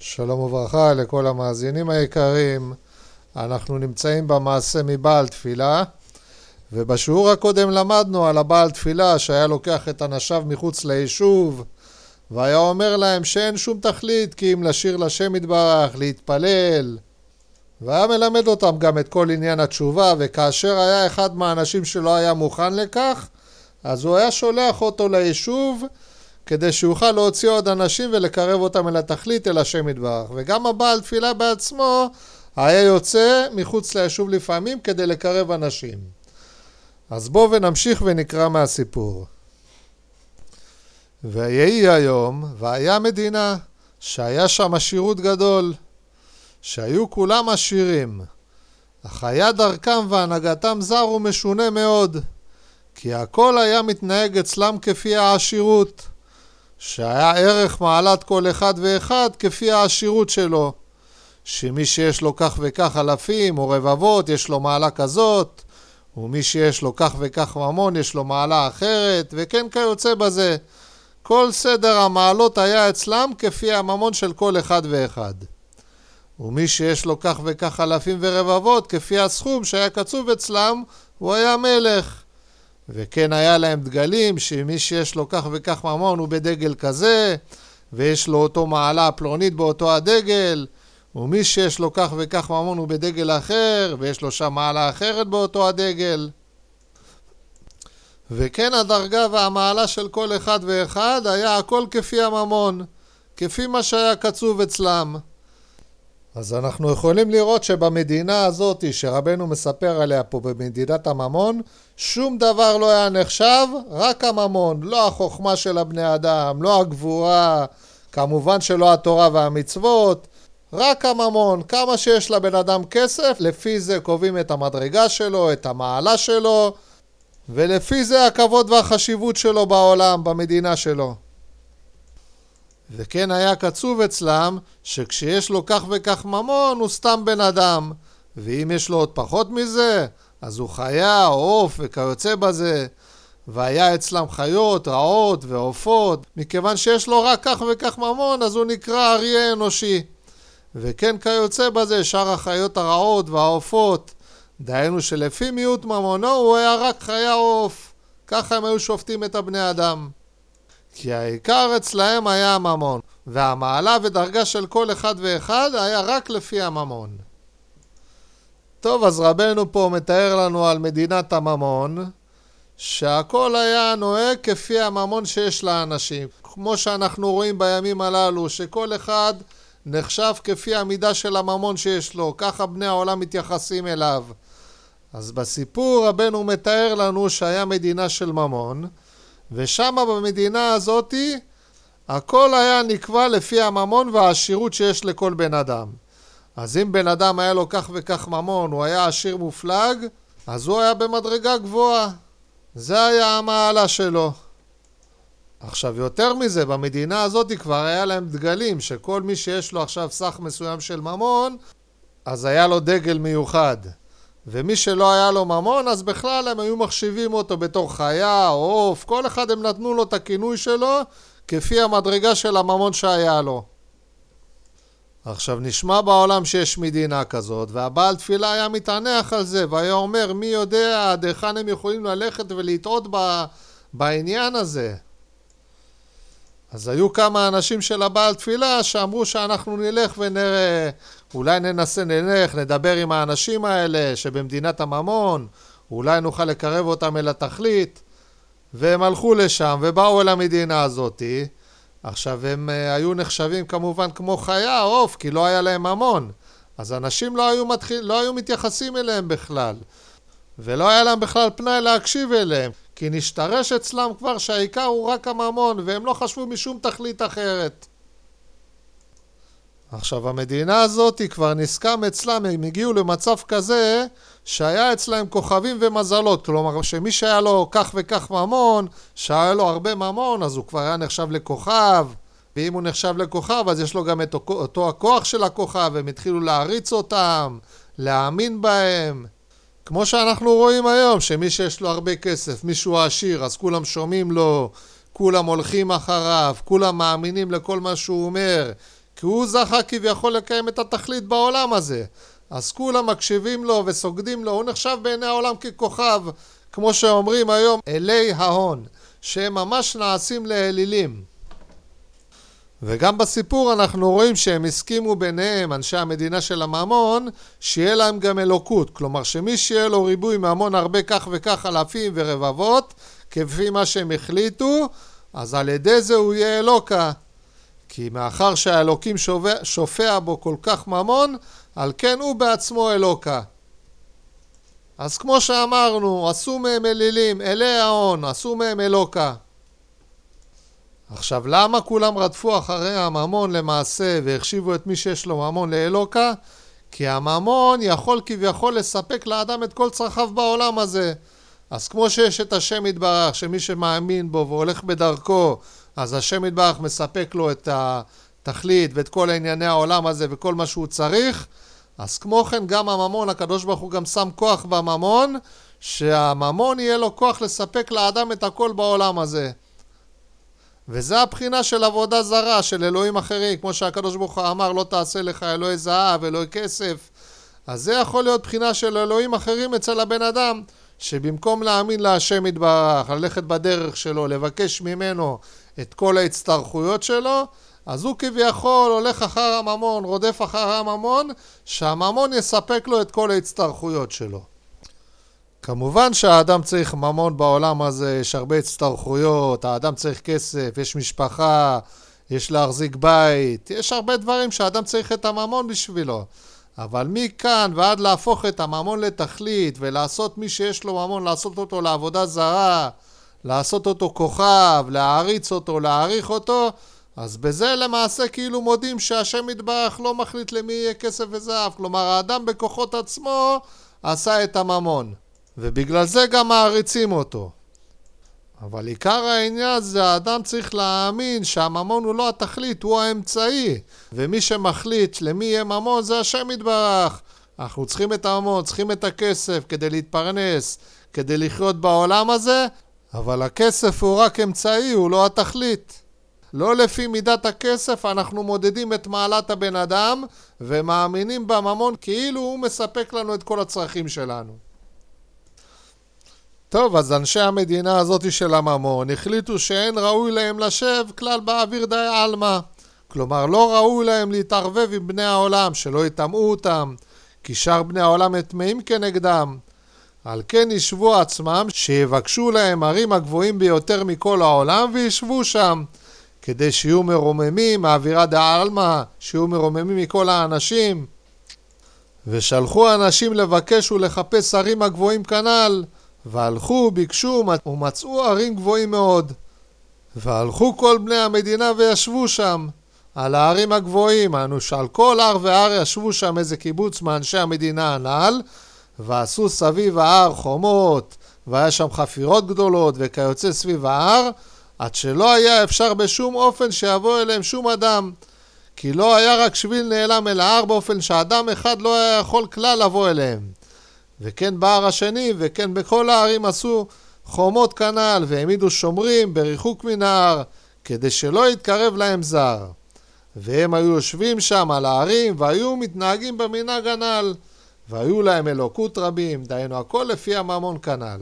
שלום וברכה לכל המאזינים היקרים. אנחנו נמצאים במעשה מבעל תפילה, ובשיעור הקודם למדנו על הבעל תפילה שהיה לוקח את אנשיו מחוץ ליישוב והיה אומר להם שאין שום תכלית כי אם לשיר לשם יתברך, להתפלל, והיה מלמד אותם גם את כל עניין התשובה. וכאשר היה אחד מהאנשים שלא היה מוכן לכך, אז הוא היה שולח אותו ליישוב כדי שיוכל להוציא עוד אנשים ולקרב אותם אל התכלית, אל השם יתברך. וגם הבעל תפילה בעצמו היה יוצא מחוץ ליישוב לפעמים כדי לקרב אנשים. אז בואו ונמשיך ונקרא מהסיפור. ויהי היום, והיה מדינה שהיה שם עשירות גדול, שהיו כולם עשירים, אך היה דרכם והנהגתם זר ומשונה מאוד, כי הכל היה מתנהג אצלם כפי העשירות, שהיה ערך מעלת כל אחד ואחד כפי העשירות שלו, שמי שיש לו כך וכך אלפים או רבבות יש לו מעלה כזאת, ומי שיש לו כך וכך ממון יש לו מעלה אחרת, וכן כיוצא בזה. כל סדר המעלות היה אצלם כפי הממון של כל אחד ואחד. ומי שיש לו כך וכך אלפים ורבבות כפי הסכום שהיה קצוב אצלם, הוא היה מלך. וכן היה להם דגלים שמי שיש לו כך וכך ממון הוא בדגל כזה, ויש לו אותו מעלה פלונית באותו הדגל, ומי שיש לו כך וכך ממון הוא בדגל אחר, ויש לו שם מעלה אחרת באותו הדגל. וכן הדרגה והמעלה של כל אחד ואחד היה הכל כפי הממון, כפי מה שהיה קצוב אצלם. אז אנחנו יכולים לראות שבמדינה הזאת שרבנו מספר עליה פה, במדינת הממון, שום דבר לא היה נחשב, רק הממון, לא החוכמה של הבני אדם, לא הגבורה, כמובן שלא התורה והמצוות, רק הממון. כמה שיש לבן אדם כסף, לפי זה קובעים את המדרגה שלו, את המעלה שלו, ולפי זה הכבוד והחשיבות שלו בעולם, במדינה שלו. וכן היה קצוב אצלם שכשיש לו כך וכך ממון הוא סתם בן אדם, ואם יש לו עוד פחות מזה אז הוא חיה, עוף וכיוצא בזה. והיה אצלם חיות, רעות ועופות, מכיוון שיש לו רק כך וכך ממון אז הוא נקרא אריה אנושי. וכן כיוצא בזה שאר החיות הרעות והעופות, דהיינו שלפי מיעוט ממונו הוא היה רק חיה עוף. ככה הם היו שופטים את הבני אדם, כי העיקר אצלהם היה הממון, והמעלה ודרגה של כל אחד ואחד היה רק לפי הממון. טוב, אז רבנו פה מתאר לנו על מדינת הממון, שהכל היה נוהג כפי הממון שיש לאנשים. כמו שאנחנו רואים בימים הללו, שכל אחד נחשב כפי המידה של הממון שיש לו, ככה בני העולם מתייחסים אליו. אז בסיפור רבנו מתאר לנו שהיה מדינה של ממון, ושם במדינה הזאת הכל היה נקבע לפי הממון והעשירות שיש לכל בן אדם. אז אם בן אדם היה לו כך וכך ממון, הוא היה עשיר מופלג, אז הוא היה במדרגה גבוהה. זה היה המעלה שלו. עכשיו יותר מזה, במדינה הזאת כבר היה להם דגלים, שכל מי שיש לו עכשיו סך מסוים של ממון, אז היה לו דגל מיוחד. ומי שלא היה לו ממון, אז בכלל הם היו מחשיבים אותו בתור חיה, עוף, כל אחד הם נתנו לו את הכינוי שלו, כפי המדרגה של הממון שהיה לו. עכשיו נשמע בעולם שיש מדינה כזאת, והבעל תפילה היה מתענח על זה, והיה אומר מי יודע עד היכן הם יכולים ללכת ולהטעות בעניין הזה. אז היו כמה אנשים של הבעל תפילה שאמרו שאנחנו נלך ונראה, אולי נלך, נדבר עם האנשים האלה שבמדינת הממון, אולי נוכל לקרב אותם אל התכלית. והם הלכו לשם ובאו אל המדינה הזאת. עכשיו הם היו נחשבים כמובן כמו חיה, עוף, כי לא היה להם ממון. אז אנשים לא היו מתייחסים אליהם בכלל. ולא היה להם בכלל פנאי להקשיב אליהם. כי נשתרש אצלם כבר שהעיקר הוא רק הממון, והם לא חשבו משום תכלית אחרת. עכשיו המדינה הזאת היא כבר נסכם אצלם, הם הגיעו למצב כזה שהיה אצלם כוכבים ומזלות, כלומר שמי שהיה לו כך וכך ממון, שהיה לו הרבה ממון, אז הוא כבר היה נחשב לכוכב, ואם הוא נחשב לכוכב אז יש לו גם את אותו הכוח של הכוכב, הם התחילו להריץ אותם, להאמין בהם. כמו שאנחנו רואים היום, שמי שיש לו הרבה כסף, מישהו עשיר, אז כולם שומעים לו, כולם הולכים אחריו, כולם מאמינים לכל מה שהוא אומר, כי הוא זכה כביכול לקיים את התכלית בעולם הזה. אז כולם מקשיבים לו וסוגדים לו, הוא נחשב בעיני העולם ככוכב, כמו שאומרים היום, אלי ההון, שהם ממש נעשים לאלילים. וגם בסיפור אנחנו רואים שהם הסכימו ביניהם, אנשי המדינה של הממון, שיהיה להם גם אלוקות. כלומר שמי שיהיה לו ריבוי ממון הרבה כך וכך אלפים ורבבות, כפי מה שהם החליטו, אז על ידי זה הוא יהיה אלוקה. כי מאחר שהאלוקים שופע בו כל כך ממון, על כן הוא בעצמו אלוקה. אז כמו שאמרנו, עשו מהם אלילים, אלי ההון, עשו מהם אלוקה. עכשיו, למה כולם רדפו אחרי הממון למעשה והחשיבו את מי שיש לו ממון לאלוקה? כי הממון יכול כביכול לספק לאדם את כל צרכיו בעולם הזה. אז כמו שיש את השם יתברך, שמי שמאמין בו והולך בדרכו, אז השם יתברך מספק לו את התכלית ואת כל ענייני העולם הזה וכל מה שהוא צריך. אז כמו כן גם הממון, הקדוש ברוך הוא גם שם כוח בממון, שהממון יהיה לו כוח לספק לאדם את הכל בעולם הזה. וזה הבחינה של עבודה זרה, של אלוהים אחרים, כמו שהקדוש ברוך הוא אמר, לא תעשה לך אלוהי זהב, אלוהי כסף. אז זה יכול להיות בחינה של אלוהים אחרים אצל הבן אדם, שבמקום להאמין להשם יתברך, ללכת בדרך שלו, לבקש ממנו את כל ההצטרכויות שלו, אז הוא כביכול הולך אחר הממון, רודף אחר הממון, שהממון יספק לו את כל ההצטרכויות שלו. כמובן שהאדם צריך ממון בעולם הזה, יש הרבה הצטרכויות, האדם צריך כסף, יש משפחה, יש להחזיק בית, יש הרבה דברים שהאדם צריך את הממון בשבילו. אבל מכאן ועד להפוך את הממון לתכלית ולעשות מי שיש לו ממון, לעשות אותו לעבודה זרה, לעשות אותו כוכב, להעריץ אותו, להעריך אותו, אז בזה למעשה כאילו מודים שהשם יתברך לא מחליט למי יהיה כסף וזהב. כלומר האדם בכוחות עצמו עשה את הממון, ובגלל זה גם מעריצים אותו. אבל עיקר העניין זה האדם צריך להאמין שהממון הוא לא התכלית, הוא האמצעי, ומי שמחליט למי יהיה ממון זה השם יתברך. אנחנו צריכים את הממון, צריכים את הכסף כדי להתפרנס, כדי לחיות בעולם הזה, אבל הכסף הוא רק אמצעי, הוא לא התכלית. לא לפי מידת הכסף אנחנו מודדים את מעלת הבן אדם ומאמינים בממון כאילו הוא מספק לנו את כל הצרכים שלנו. טוב, אז אנשי המדינה הזאת של הממון החליטו שאין ראוי להם לשב כלל באוויר די עלמא. כלומר לא ראוי להם להתערבב עם בני העולם, שלא יטמאו אותם, כי שאר בני העולם טמאים כנגדם. על כן ישבו עצמם שיבקשו להם ערים הגבוהים ביותר מכל העולם וישבו שם, כדי שיהיו מרוממים מהאווירה דעלמא, שיהיו מרוממים מכל האנשים. ושלחו אנשים לבקש ולחפש ערים הגבוהים כנ"ל, והלכו, ביקשו ומצאו ערים גבוהים מאוד. והלכו כל בני המדינה וישבו שם, על הערים הגבוהים, שעל כל הר והר ישבו שם איזה קיבוץ מאנשי המדינה הנ"ל, ועשו סביב ההר חומות, והיה שם חפירות גדולות וכיוצא סביב ההר, עד שלא היה אפשר בשום אופן שיבוא אליהם שום אדם, כי לא היה רק שביל נעלם אל ההר באופן שאדם אחד לא היה יכול כלל לבוא אליהם. וכן בהר השני וכן בכל הערים עשו חומות כנ"ל, והעמידו שומרים בריחוק מן ההר, כדי שלא יתקרב להם זר. והם היו יושבים שם על הערים והיו מתנהגים במנהג הנ"ל, והיו להם אלוקות רבים, דהיינו הכל לפי הממון כנ"ל.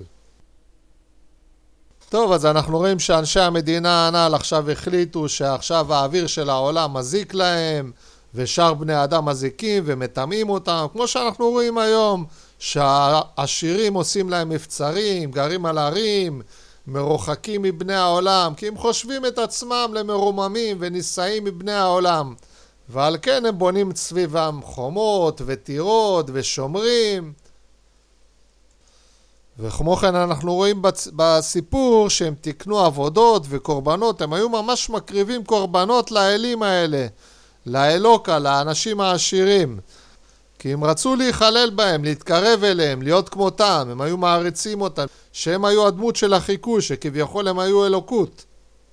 טוב, אז אנחנו רואים שאנשי המדינה הנ"ל עכשיו החליטו שעכשיו האוויר של העולם מזיק להם, ושאר בני אדם מזיקים ומטמאים אותם, כמו שאנחנו רואים היום, שהעשירים עושים להם מבצרים, גרים על ערים, מרוחקים מבני העולם, כי הם חושבים את עצמם למרוממים ונישאים מבני העולם, ועל כן הם בונים סביבם חומות וטירות ושומרים. וכמו כן אנחנו רואים בסיפור שהם תקנו עבודות וקורבנות, הם היו ממש מקריבים קורבנות לאלים האלה, לאלוקה, לאנשים העשירים, כי הם רצו להיכלל בהם, להתקרב אליהם, להיות כמותם, הם היו מעריצים אותם, שהם היו הדמות של החיקוי, שכביכול הם היו אלוקות.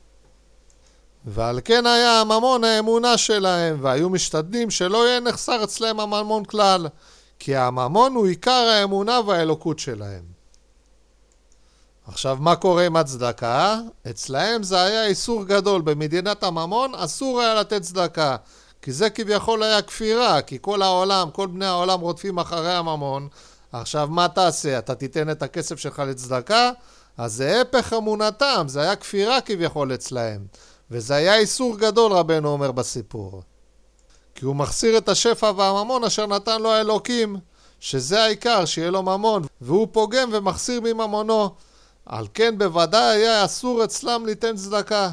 ועל כן היה הממון האמונה שלהם, והיו משתדלים שלא יהיה נחסר אצלהם הממון כלל, כי הממון הוא עיקר האמונה והאלוקות שלהם. עכשיו מה קורה עם הצדקה? אצלהם זה היה איסור גדול, במדינת הממון אסור היה לתת צדקה, כי זה כביכול היה כפירה, כי כל העולם, כל בני העולם רודפים אחרי הממון. עכשיו מה תעשה? אתה תיתן את הכסף שלך לצדקה? אז זה הפך אמונתם, זה היה כפירה כביכול אצלהם. וזה היה איסור גדול, רבנו אומר בסיפור. כי הוא מחסיר את השפע והממון אשר נתן לו האלוקים, שזה העיקר, שיהיה לו ממון, והוא פוגם ומחסיר מממונו. על כן בוודאי היה אסור אצלם ליתן צדקה.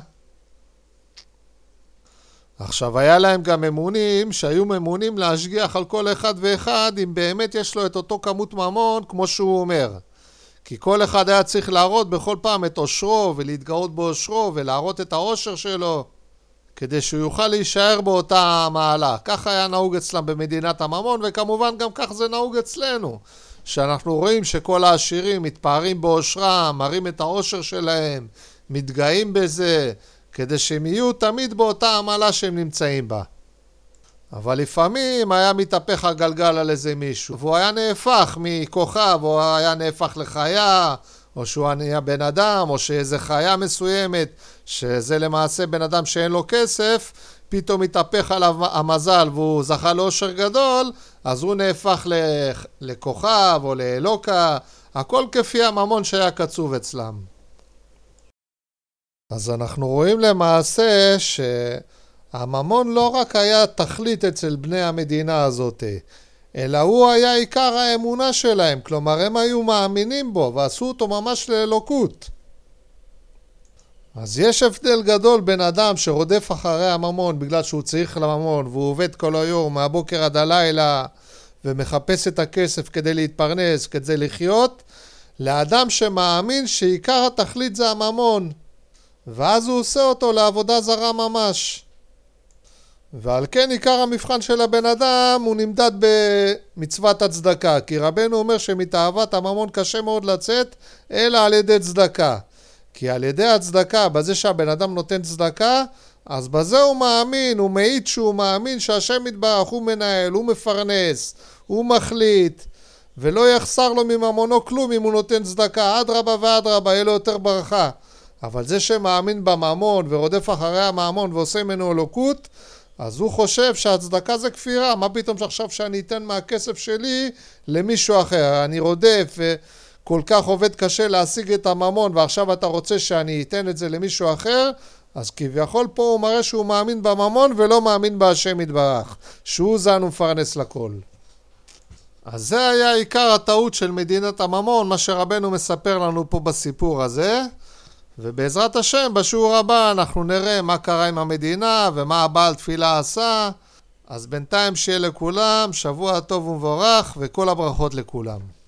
עכשיו היה להם גם אמונים שהיו ממונים להשגיח על כל אחד ואחד אם באמת יש לו את אותו כמות ממון כמו שהוא אומר. כי כל אחד היה צריך להראות בכל פעם את עושרו ולהתגאות בעושרו ולהראות את העושר שלו כדי שהוא יוכל להישאר באותה מעלה. כך היה נהוג אצלם במדינת הממון, וכמובן גם כך זה נהוג אצלנו. שאנחנו רואים שכל העשירים מתפארים בעושרם, מראים את העושר שלהם, מתגאים בזה, כדי שהם יהיו תמיד באותה המעלה שהם נמצאים בה. אבל לפעמים היה מתהפך הגלגל על איזה מישהו, והוא היה נהפך מכוכב, או היה נהפך לחיה, או שהוא היה בן אדם, או שאיזה חיה מסוימת, שזה למעשה בן אדם שאין לו כסף, פתאום מתהפך עליו המזל והוא זכה לאושר גדול, אז הוא נהפך לכוכב או לאלוקה, הכל כפי הממון שהיה קצוב אצלם. אז אנחנו רואים למעשה שהממון לא רק היה תכלית אצל בני המדינה הזאת, אלא הוא היה עיקר האמונה שלהם, כלומר הם היו מאמינים בו ועשו אותו ממש לאלוקות. אז יש הבדל גדול בין אדם שרודף אחרי הממון בגלל שהוא צריך לממון והוא עובד כל היום מהבוקר עד הלילה ומחפש את הכסף כדי להתפרנס, כדי לחיות, לאדם שמאמין שעיקר התכלית זה הממון, ואז הוא עושה אותו לעבודה זרה ממש. ועל כן עיקר המבחן של הבן אדם הוא נמדד במצוות הצדקה, כי רבנו אומר שמתאוות הממון קשה מאוד לצאת אלא על ידי צדקה. כי על ידי הצדקה, בזה שהבן אדם נותן צדקה, אז בזה הוא מאמין, הוא מעיד שהוא מאמין שהשם יתברך, הוא מנהל, הוא מפרנס, הוא מחליט, ולא יחסר לו מממונו כלום אם הוא נותן צדקה, אדרבה ואדרבה, יהיה לו יותר ברכה. אבל זה שמאמין בממון ורודף אחרי הממון ועושה ממנו אלוקות, אז הוא חושב שהצדקה זה כפירה. מה פתאום שעכשיו שאני אתן מהכסף שלי למישהו אחר? אני רודף וכל כך עובד קשה להשיג את הממון, ועכשיו אתה רוצה שאני אתן את זה למישהו אחר? אז כביכול פה הוא מראה שהוא מאמין בממון ולא מאמין בהשם יתברך, שהוא זן ומפרנס לכל. אז זה היה עיקר הטעות של מדינת הממון, מה שרבנו מספר לנו פה בסיפור הזה. ובעזרת השם בשיעור הבא אנחנו נראה מה קרה עם המדינה ומה הבעל תפילה עשה. אז בינתיים שיהיה לכולם שבוע טוב ומבורך וכל הברכות לכולם.